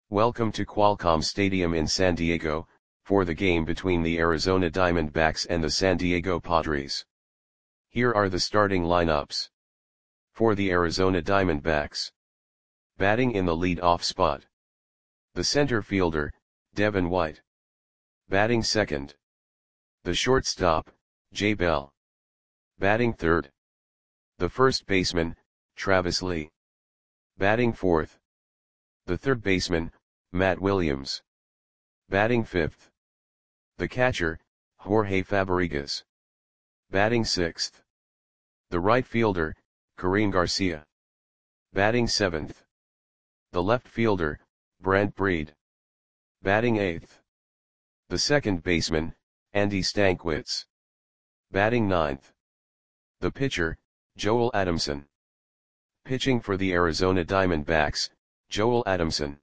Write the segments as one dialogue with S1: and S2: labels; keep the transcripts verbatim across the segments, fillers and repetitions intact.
S1: Welcome to Qualcomm Stadium in San Diego, for the game between the Arizona Diamondbacks and the San Diego Padres. Here are the starting lineups. For the Arizona Diamondbacks. Batting in the lead-off spot. The center fielder, Devin White. Batting second. The shortstop, Jay Bell. Batting third. The first baseman, Travis Lee. Batting fourth. The third baseman, Matt Williams. Batting fifth. The catcher, Jorge Fabrigas. Batting sixth. The right fielder, Karim Garcia. Batting seventh. The left fielder, Brent Breed. Batting eighth. The second baseman, Andy Stankiewicz. Batting ninth. The pitcher, Joel Adamson. Pitching for the Arizona Diamondbacks, Joel Adamson.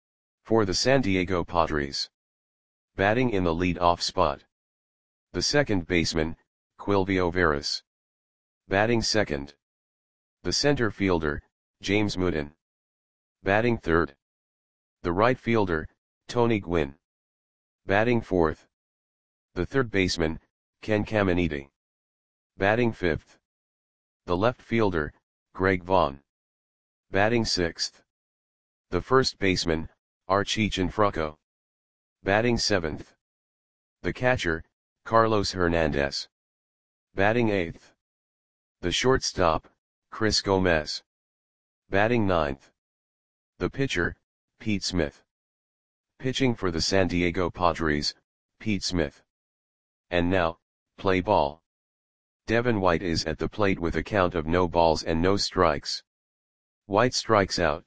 S1: For the San Diego Padres. Batting in the lead-off spot. The second baseman, Quilvio Veras. Batting second. The center fielder, James Mooden. Batting third. The right fielder, Tony Gwynn. Batting fourth. The third baseman, Ken Caminiti. Batting fifth. The left fielder, Greg Vaughn. Batting sixth. The first baseman, Archie Cianfrocco. Batting seventh. The catcher, Carlos Hernandez. Batting eighth. The shortstop, Chris Gomez. Batting ninth. The pitcher, Pete Smith. Pitching for the San Diego Padres, Pete Smith. And now, play ball. Devin White is at the plate with a count of no balls and no strikes. White strikes out.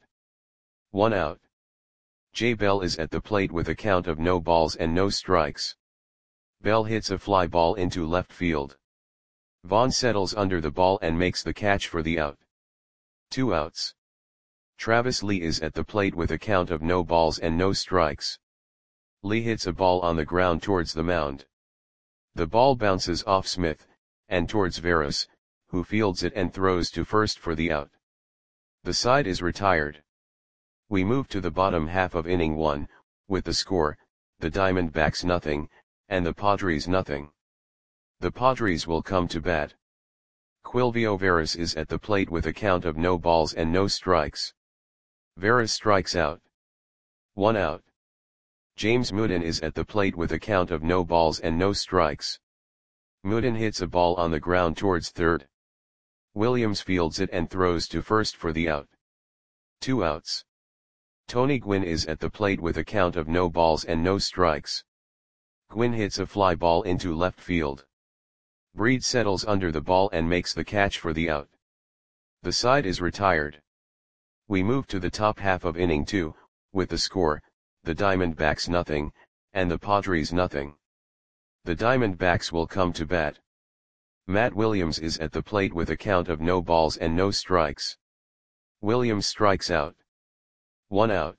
S1: One out. Jay Bell is at the plate with a count of no balls and no strikes. Bell hits a fly ball into left field. Vaughn settles under the ball and makes the catch for the out. Two outs. Travis Lee is at the plate with a count of no balls and no strikes. Lee hits a ball on the ground towards the mound. The ball bounces off Smith, and towards Veras, who fields it and throws to first for the out. The side is retired. We move to the bottom half of inning one, with the score, the Diamondbacks nothing, and the Padres nothing. The Padres will come to bat. Quilvio Veras is at the plate with a count of no balls and no strikes. Veras strikes out. One out. James Mooden is at the plate with a count of no balls and no strikes. Mooden hits a ball on the ground towards third. Williams fields it and throws to first for the out. Two outs. Tony Gwynn is at the plate with a count of no balls and no strikes. Gwynn hits a fly ball into left field. Breed settles under the ball and makes the catch for the out. The side is retired. We move to the top half of inning two, with the score, the Diamondbacks nothing, and the Padres nothing. The Diamondbacks will come to bat. Matt Williams is at the plate with a count of no balls and no strikes. Williams strikes out. One out.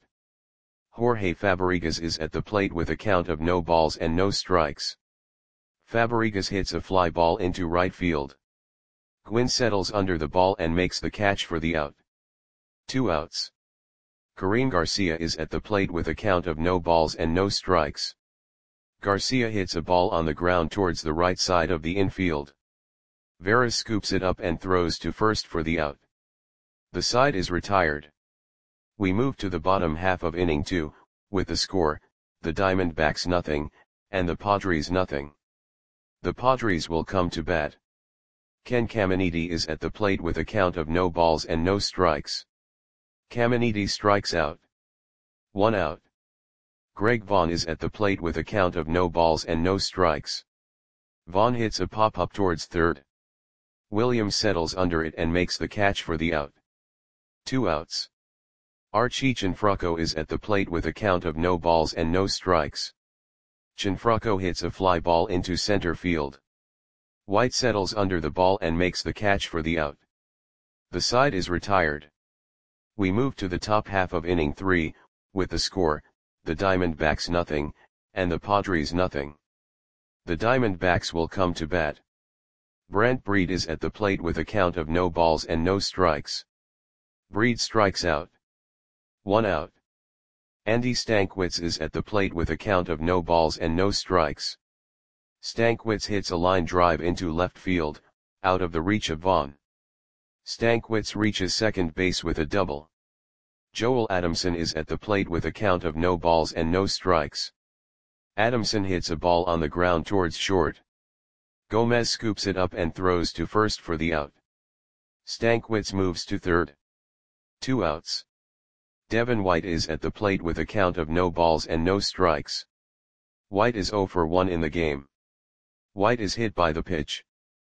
S1: Jorge Fabrigas is at the plate with a count of no balls and no strikes. Fabrigas hits a fly ball into right field. Gwynn settles under the ball and makes the catch for the out. Two outs. Karim Garcia is at the plate with a count of no balls and no strikes. Garcia hits a ball on the ground towards the right side of the infield. Veras scoops it up and throws to first for the out. The side is retired. We move to the bottom half of inning two, with the score, the Diamondbacks nothing, and the Padres nothing. The Padres will come to bat. Ken Caminiti is at the plate with a count of no balls and no strikes. Caminiti strikes out. One out. Greg Vaughn is at the plate with a count of no balls and no strikes. Vaughn hits a pop-up towards third. Williams settles under it and makes the catch for the out. Two outs. Archie Cianfrocco is at the plate with a count of no balls and no strikes. Cianfrocco hits a fly ball into center field. White settles under the ball and makes the catch for the out. The side is retired. We move to the top half of inning three, with the score, the Diamondbacks nothing, and the Padres nothing. The Diamondbacks will come to bat. Brent Breed is at the plate with a count of no balls and no strikes. Breed strikes out. One out. Andy Stankiewicz is at the plate with a count of no balls and no strikes. Stankiewicz hits a line drive into left field, out of the reach of Vaughn. Stankiewicz reaches second base with a double. Joel Adamson is at the plate with a count of no balls and no strikes. Adamson hits a ball on the ground towards short. Gomez scoops it up and throws to first for the out. Stankiewicz moves to third. Two outs. Devin White is at the plate with a count of no balls and no strikes. White is oh for one in the game. White is hit by the pitch.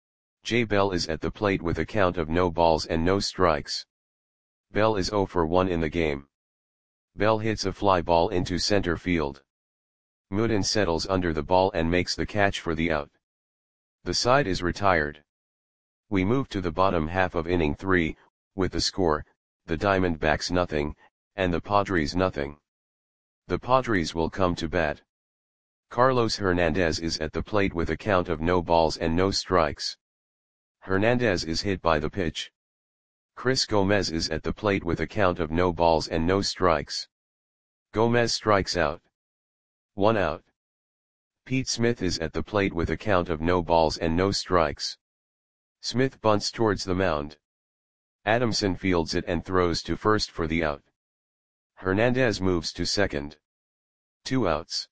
S1: Jay Bell is at the plate with a count of no balls and no strikes. Bell is oh for one in the game. Bell hits a fly ball into center field. Mooden settles under the ball and makes the catch for the out. The side is retired. We move to the bottom half of inning three, with the score, the Diamondbacks nothing, and the Padres nothing. The Padres will come to bat. Carlos Hernandez is at the plate with a count of no balls and no strikes. Hernandez is hit by the pitch. Chris Gomez is at the plate with a count of no balls and no strikes. Gomez strikes out. One out. Pete Smith is at the plate with a count of no balls and no strikes. Smith bunts towards the mound. Adamson fields it and throws to first for the out. Hernandez moves to second. Two outs.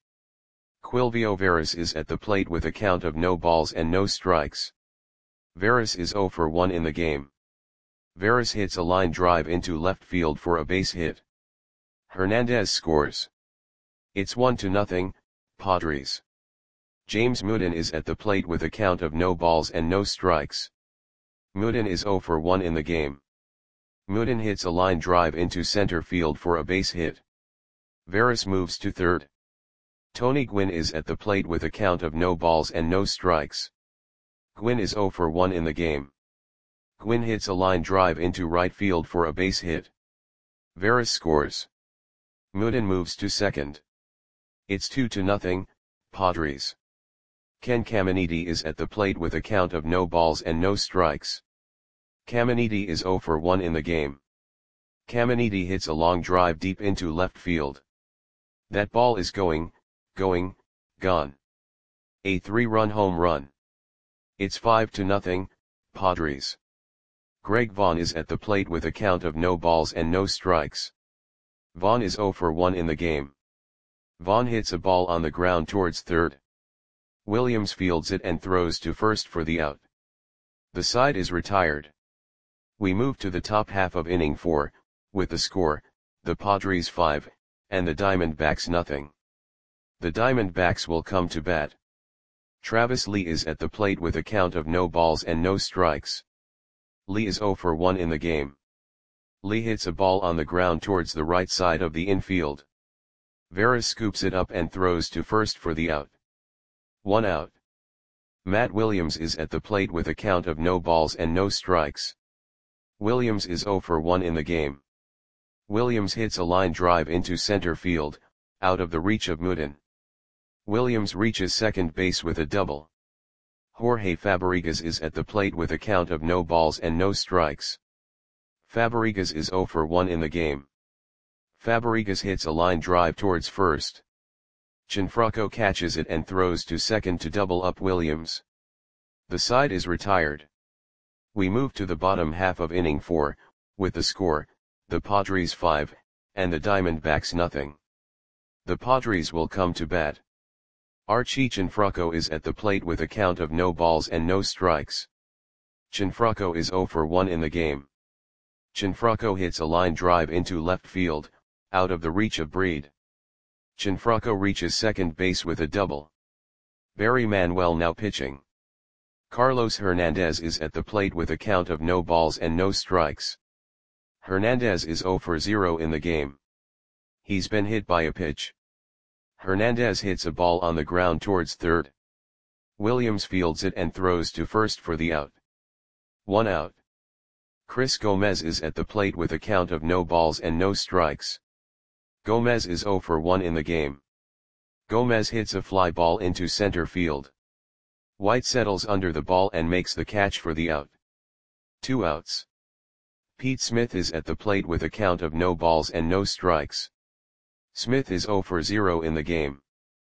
S1: Quilvio Veras is at the plate with a count of no balls and no strikes. Veras is oh for one in the game. Veras hits a line drive into left field for a base hit. Hernandez scores. It's one to nothing, Padres. James Mooden is at the plate with a count of no balls and no strikes. Mooden is oh for one in the game. Mooden hits a line drive into center field for a base hit. Veras moves to third. Tony Gwynn is at the plate with a count of no balls and no strikes. Gwynn is oh for one in the game. Gwynn hits a line drive into right field for a base hit. Veras scores. Mooden moves to second. It's two to nothing, Padres. Ken Caminiti is at the plate with a count of no balls and no strikes. Caminiti is oh for one in the game. Caminiti hits a long drive deep into left field. That ball is going, going, gone. A three-run home run. It's five to nothing, Padres. Greg Vaughn is at the plate with a count of no balls and no strikes. Vaughn is oh for one in the game. Vaughn hits a ball on the ground towards third. Williams fields it and throws to first for the out. The side is retired. We move to the top half of inning four, with the score, the Padres five, and the Diamondbacks nothing. The Diamondbacks will come to bat. Travis Lee is at the plate with a count of no balls and no strikes. Lee is oh for one in the game. Lee hits a ball on the ground towards the right side of the infield. Veras scoops it up and throws to first for the out. One out. Matt Williams is at the plate with a count of no balls and no strikes. Williams is oh for one in the game. Williams hits a line drive into center field, out of the reach of Mooden. Williams reaches second base with a double. Jorge Fabregas is at the plate with a count of no balls and no strikes. Fabregas is oh for one in the game. Fabregas hits a line drive towards first. Gianfranco catches it and throws to second to double up Williams. The side is retired. We move to the bottom half of inning four, with the score, the Padres five, and the Diamondbacks nothing. The Padres will come to bat. Archie Gianfranco is at the plate with a count of no balls and no strikes. Gianfranco is oh for one in the game. Gianfranco hits a line drive into left field, out of the reach of Breed. Gianfranco reaches second base with a double. Barry Manuel now pitching. Carlos Hernandez is at the plate with a count of no balls and no strikes. Hernandez is oh for zero in the game. He's been hit by a pitch. Hernandez hits a ball on the ground towards third. Williams fields it and throws to first for the out. One out. Chris Gomez is at the plate with a count of no balls and no strikes. Gomez is oh for one in the game. Gomez hits a fly ball into center field. White settles under the ball and makes the catch for the out. Two outs. Pete Smith is at the plate with a count of no balls and no strikes. Smith is zero for zero in the game.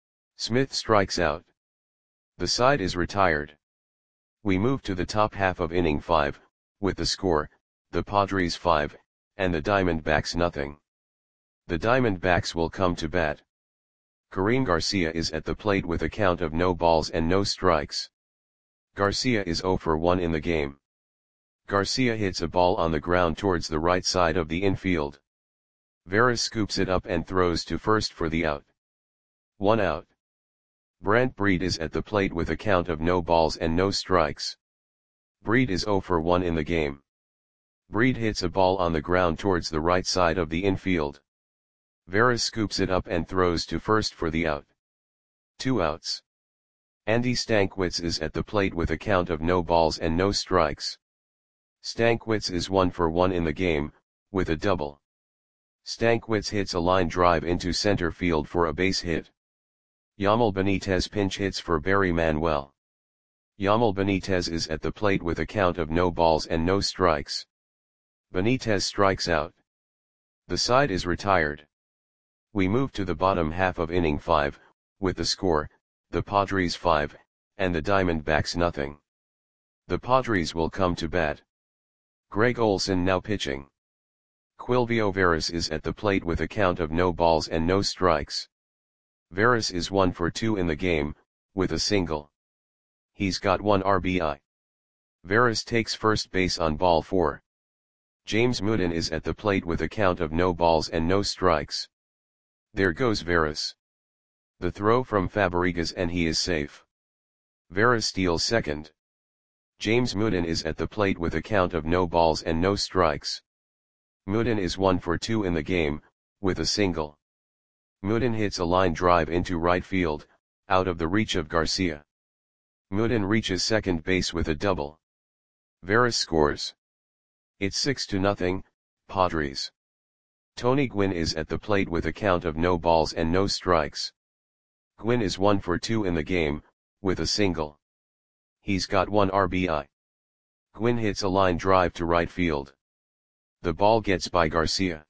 S1: Smith strikes out. The side is retired. We move to the top half of inning five, with the score, the Padres five, and the Diamondbacks nothing. The Diamondbacks will come to bat. Karim Garcia is at the plate with a count of no balls and no strikes. Garcia is zero for one in the game. Garcia hits a ball on the ground towards the right side of the infield. Veras scoops it up and throws to first for the out. One out. Brant Breed is at the plate with a count of no balls and no strikes. Breed is zero for one in the game. Breed hits a ball on the ground towards the right side of the infield. Veras scoops it up and throws to first for the out. Two outs. Andy Stankiewicz is at the plate with a count of no balls and no strikes. Stankiewicz is one for one in the game, with a double. Stankiewicz hits a line drive into center field for a base hit. Yamil Benitez pinch hits for Barry Manuel. Yamil Benitez is at the plate with a count of no balls and no strikes. Benitez strikes out. The side is retired. We move to the bottom half of inning five, with the score, the Padres five, and the Diamondbacks nothing. The Padres will come to bat. Greg Olson now pitching. Quilvio Veras is at the plate with a count of no balls and no strikes. Veras is one for two in the game, with a single. He's got one R B I. Veras takes first base on ball four. James Mooden is at the plate with a count of no balls and no strikes. There goes Veras. The throw from Fabregas and he is safe. Veras steals second. James Mooden is at the plate with a count of no balls and no strikes. Mooden is one for two in the game, with a single. Mooden hits a line drive into right field, out of the reach of Garcia. Mooden reaches second base with a double. Veras scores. It's six to nothing, Padres. Tony Gwynn is at the plate with a count of no balls and no strikes. Gwynn is one for two in the game, with a single. He's got one R B I. Gwynn hits a line drive to right field. The ball gets by Garcia.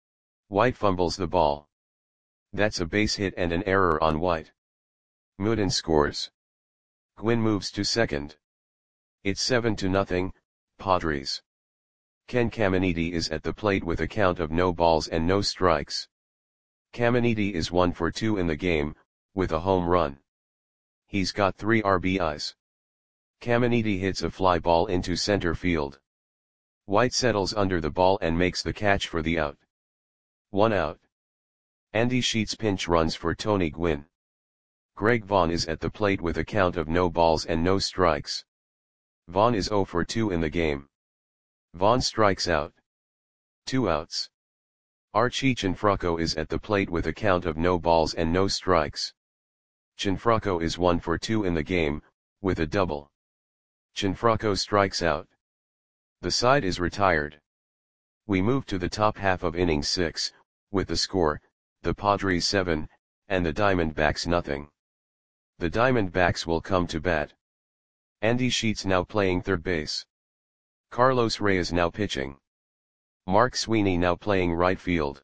S1: White fumbles the ball. That's a base hit and an error on White. Mooden scores. Gwynn moves to second. It's seven to nothing, Padres. Ken Caminiti is at the plate with a count of no balls and no strikes. Caminiti is one for two in the game, with a home run. He's got three R B Is. Caminiti hits a fly ball into center field. White settles under the ball and makes the catch for the out. One out. Andy Sheets pinch runs for Tony Gwynn. Greg Vaughn is at the plate with a count of no balls and no strikes. Vaughn is zero for two in the game. Vaughn strikes out. Two outs. Archie Cianfrocco is at the plate with a count of no balls and no strikes. Cianfrocco is one for two in the game, with a double. Cianfrocco strikes out. The side is retired. We move to the top half of inning six, with the score, the Padres seven, and the Diamondbacks nothing. The Diamondbacks will come to bat. Andy Sheets now playing third base. Carlos Reyes now pitching. Mark Sweeney now playing right field.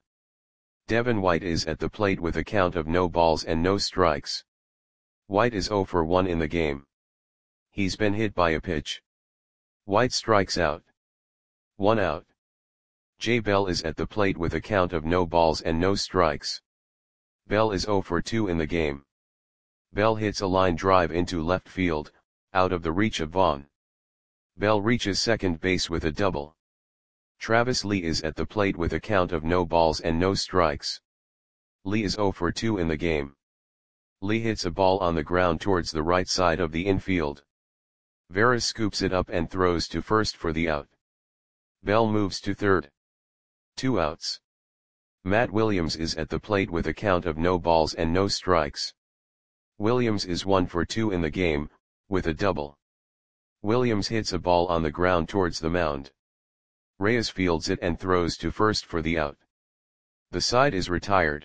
S1: Devin White is at the plate with a count of no balls and no strikes. White is zero for one in the game. He's been hit by a pitch. White strikes out. One out. Jay Bell is at the plate with a count of no balls and no strikes. Bell is zero for two in the game. Bell hits a line drive into left field, out of the reach of Vaughn. Bell reaches second base with a double. Travis Lee is at the plate with a count of no balls and no strikes. Lee is zero for two in the game. Lee hits a ball on the ground towards the right side of the infield. Veras scoops it up and throws to first for the out. Bell moves to third. Two outs. Matt Williams is at the plate with a count of no balls and no strikes. Williams is one for two in the game, with a double. Williams hits a ball on the ground towards the mound. Reyes fields it and throws to first for the out. The side is retired.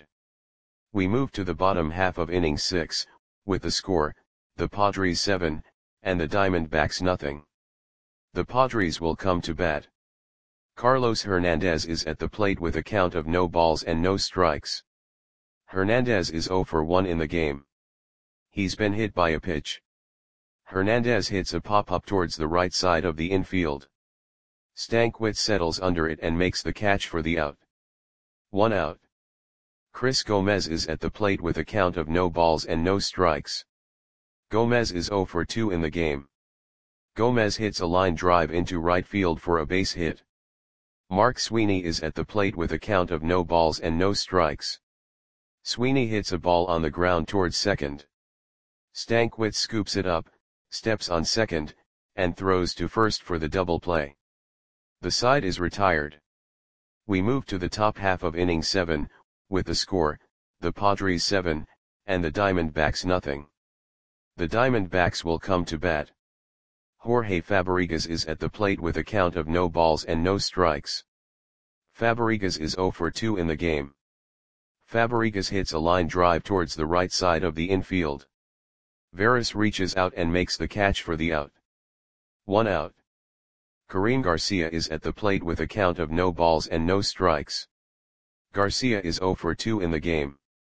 S1: We move to the bottom half of inning six, with the score, the Padres seven, and the Diamondbacks nothing. The Padres will come to bat. Carlos Hernandez is at the plate with a count of no balls and no strikes. Hernandez is zero for one in the game. He's been hit by a pitch. Hernandez hits a pop-up towards the right side of the infield. Stankwitz settles under it and makes the catch for the out. One out. Chris Gomez is at the plate with a count of no balls and no strikes. Gomez is zero for two in the game. Gomez hits a line drive into right field for a base hit. Mark Sweeney is at the plate with a count of no balls and no strikes. Sweeney hits a ball on the ground towards second. Stankwitz scoops it up, steps on second, and throws to first for the double play. The side is retired. We move to the top half of inning seven, with the score, the Padres seven, and the Diamondbacks nothing. The Diamondbacks will come to bat. Jorge Fabrigas is at the plate with a count of no balls and no strikes. Fabrigas is zero for two in the game. Fabrigas hits a line drive towards the right side of the infield. Veras reaches out and makes the catch for the out. One out. Karim Garcia is at the plate with a count of no balls and no strikes. Garcia is zero for two in the game.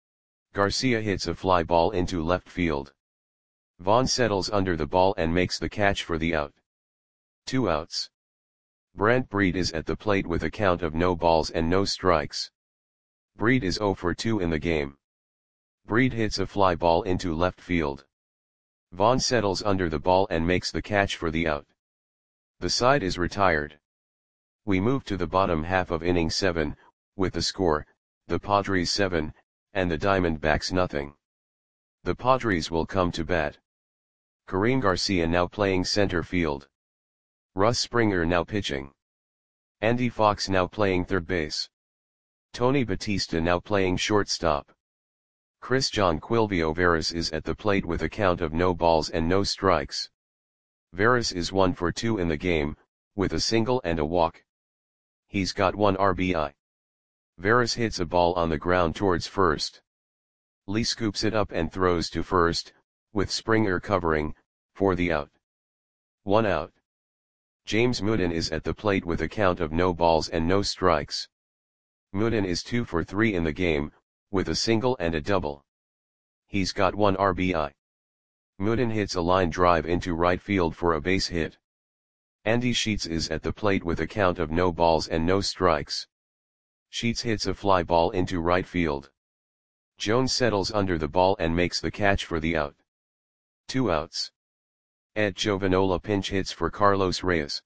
S1: Garcia hits a fly ball into left field. Vaughn settles under the ball and makes the catch for the out. Two outs. Brent Breed is at the plate with a count of no balls and no strikes. Breed is zero for two in the game. Breed hits a fly ball into left field. Vaughn settles under the ball and makes the catch for the out. The side is retired. We move to the bottom half of inning seven, with the score, the Padres seven, and the Diamondbacks nothing. The Padres will come to bat. Karim Garcia now playing center field. Russ Springer now pitching. Andy Fox now playing third base. Tony Batista now playing shortstop. Christian Quilvio Veras is at the plate with a count of no balls and no strikes. Veras is one for two in the game, with a single and a walk. He's got one R B I. Veras hits a ball on the ground towards first. Lee scoops it up and throws to first, with Springer covering, for the out. One out. James Mooden is at the plate with a count of no balls and no strikes. Mooden is two for three in the game, with a single and a double. He's got one R B I. Mooden hits a line drive into right field for a base hit. Andy Sheets is at the plate with a count of no balls and no strikes. Sheets hits a fly ball into right field. Jones settles under the ball and makes the catch for the out. Two outs. Ed Giovanola pinch hits for Carlos Reyes.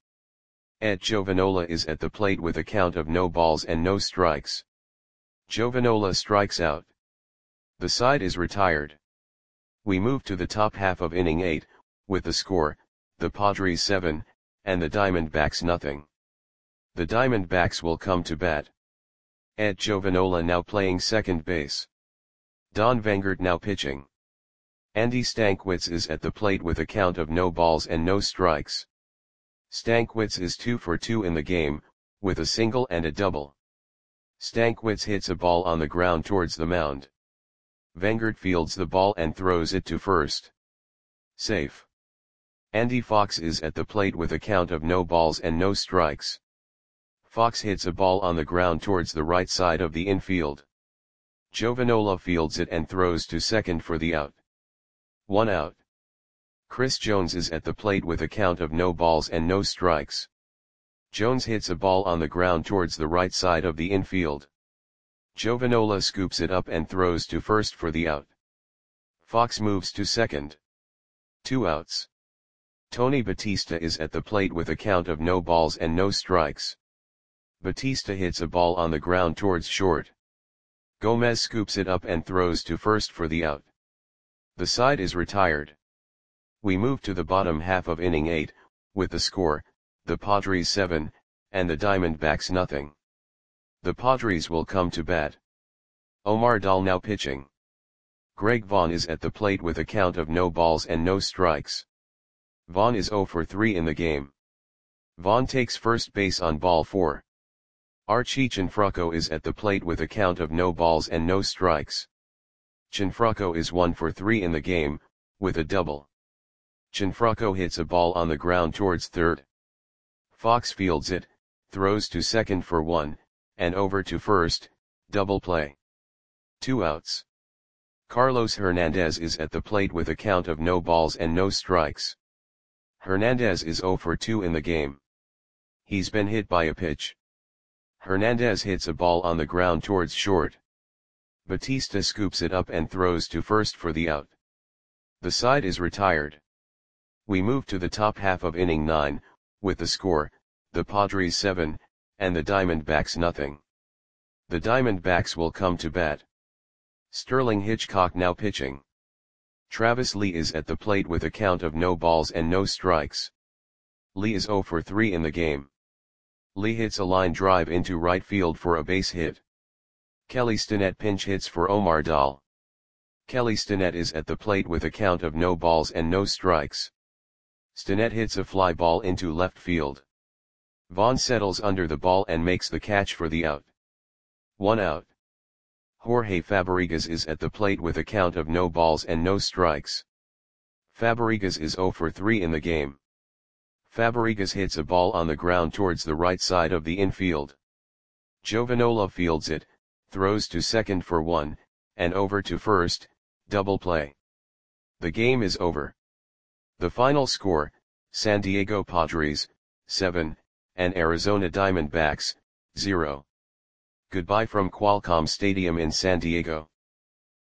S1: Ed Giovanola is at the plate with a count of no balls and no strikes. Giovanola strikes out. The side is retired. We move to the top half of inning eight, with the score, the Padres seven, and the Diamondbacks nothing. The Diamondbacks will come to bat. Ed Giovanola now playing second base. Don Vangert now pitching. Andy Stankwitz is at the plate with a count of no balls and no strikes. Stankwitz is two for two in the game, with a single and a double. Stankwitz hits a ball on the ground towards the mound. Vangert fields the ball and throws it to first. Safe. Andy Fox is at the plate with a count of no balls and no strikes. Fox hits a ball on the ground towards the right side of the infield. Giovanola fields it and throws to second for the out. One out. Chris Jones is at the plate with a count of no balls and no strikes. Jones hits a ball on the ground towards the right side of the infield. Giovanola scoops it up and throws to first for the out. Fox moves to second. Two outs. Tony Batista is at the plate with a count of no balls and no strikes. Batista hits a ball on the ground towards short. Gomez scoops it up and throws to first for the out. The side is retired. We move to the bottom half of inning eight, with the score, the Padres seven, and the Diamondbacks nothing. The Padres will come to bat. Omar Dahl now pitching. Greg Vaughn is at the plate with a count of no balls and no strikes. Vaughn is zero for three in the game. Vaughn takes first base on ball four. Archie Cianfrocco is at the plate with a count of no balls and no strikes. Cianfrocco is one for three in the game, with a double. Cianfrocco hits a ball on the ground towards third. Fox fields it, throws to second for one, and over to first, double play. Two outs. Carlos Hernandez is at the plate with a count of no balls and no strikes. Hernandez is zero for two in the game. He's been hit by a pitch. Hernandez hits a ball on the ground towards short. Batista scoops it up and throws to first for the out. The side is retired. We move to the top half of inning nine, with the score, the Padres seven, and the Diamondbacks nothing. The Diamondbacks will come to bat. Sterling Hitchcock now pitching. Travis Lee is at the plate with a count of no balls and no strikes. Lee is zero for three in the game. Lee hits a line drive into right field for a base hit. Kelly Stinnett pinch hits for Omar Dahl. Kelly Stinnett is at the plate with a count of no balls and no strikes. Stinnett hits a fly ball into left field. Vaughn settles under the ball and makes the catch for the out. One out. Jorge Fabregas is at the plate with a count of no balls and no strikes. Fabregas is zero for three in the game. Fabregas hits a ball on the ground towards the right side of the infield. Jovanola fields it, throws to second for one, and over to first, double play. The game is over. The final score, San Diego Padres, seven, and Arizona Diamondbacks, zero. Goodbye from Qualcomm Stadium in San Diego.